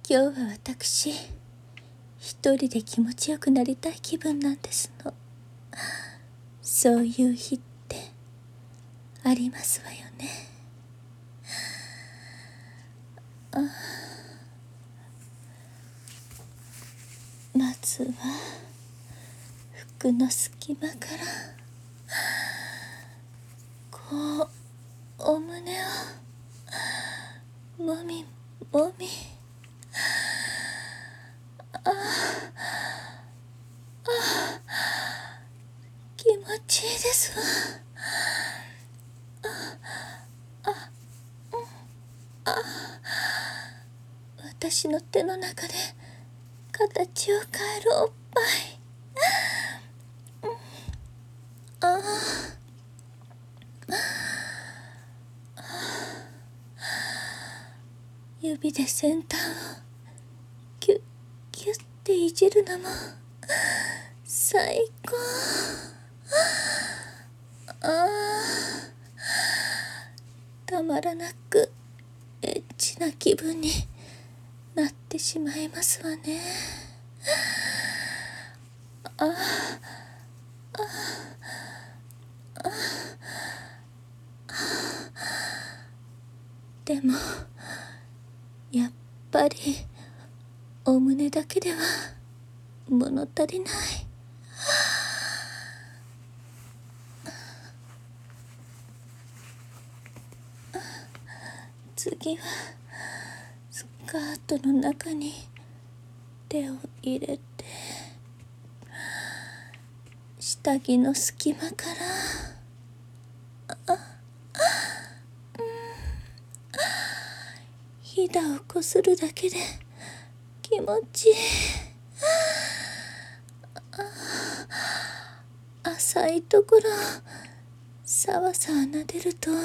今日は私一人で気持ちよくなりたい気分なんですの。そういう日ってありますわよね。まずは服の隙間からこうお胸をもみもみ、気持ちいいですわ。私の手の中で形を変えるおっぱい。指で先端をキュッキュッていじるのも最高。たまらなくエッチな気分になってしまいますわね。でもやっぱりお胸だけでは物足りない。次はスカートの中に手を入れて、下着の隙間からひだをこするだけで気持ちいい。浅いところをさわさわ撫でると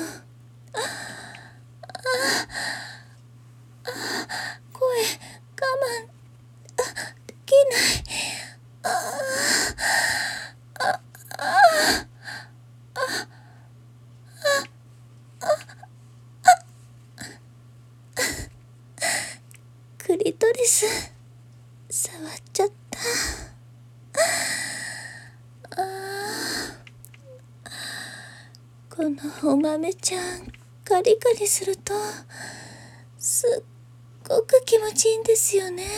声我慢できない。クリトリス触っちゃった。このお豆ちゃんカリカリするとすっごく気持ちいいんですよね。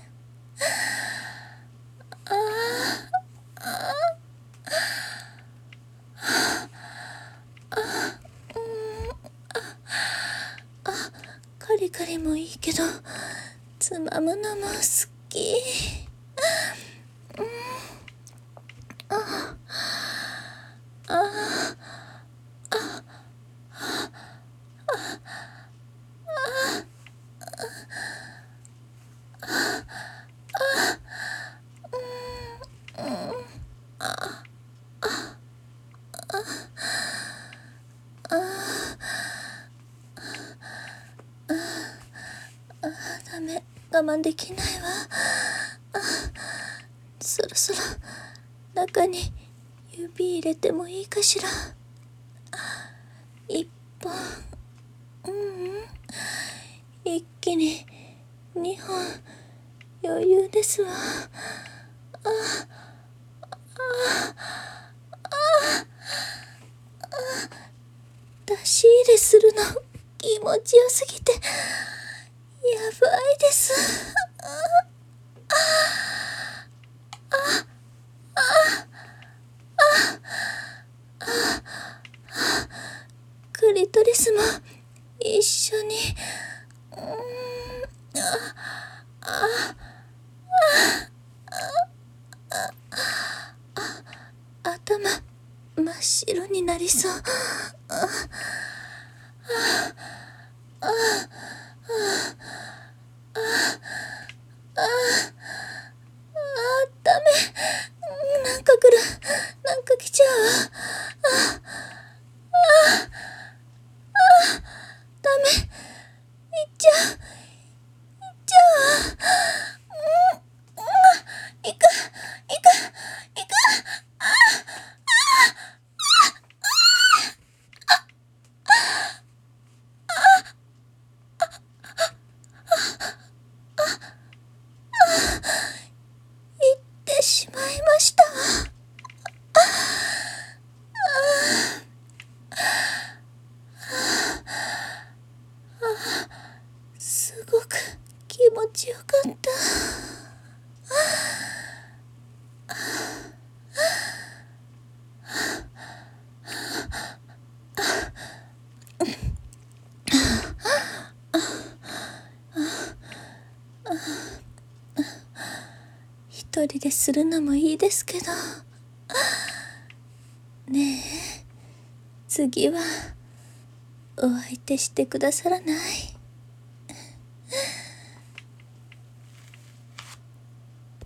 カリカリもいいけどつまむのも好き。ダメ、我慢できないわ。そろそろ中に指入れてもいいかしら。一本、一気に二本余裕ですわ。出し入れするの気持ちよすぎてやばいです。クリトリスも一緒に。頭真っ白になりそう。ダメ、なんか来る、なんか来ちゃう。ダメ、行っちゃう、行っちゃう。行く、行く、行く。 でするのもいいですけど、ねえ、次はお相手してくださらない？